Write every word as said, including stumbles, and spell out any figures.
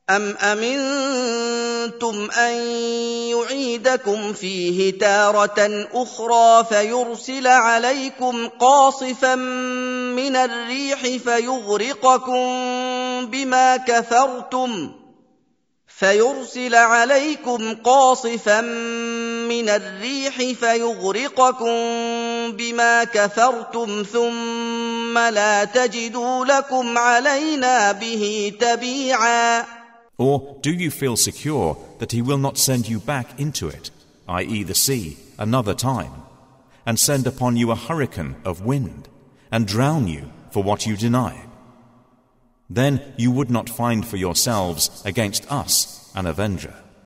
أَمْ أَمِنْتُمْ أَنْ يُعِيدَكُمْ فِيهِ تَارَةً أُخْرَى فَيُرْسِلَ عَلَيْكُمْ قَاصِفًا مِنَ الرِّيحِ فَيُغْرِقَكُمْ بِمَا كَفَرْتُمْ فَيُرْسِلَ عَلَيْكُمْ قَاصِفًا مِنَ الرِّيحِ فَيُغْرِقَكُمْ بِمَا كَفَرْتُمْ ثُمَّ لَا تَجِدُوا لَكُمْ عَلَيْنَا بِهِ تَبِيعًا. Or do you feel secure that he will not send you back into it, that is the sea, another time, and send upon you a hurricane of wind, and drown you for what you denied? Then you would not find for yourselves against us an avenger.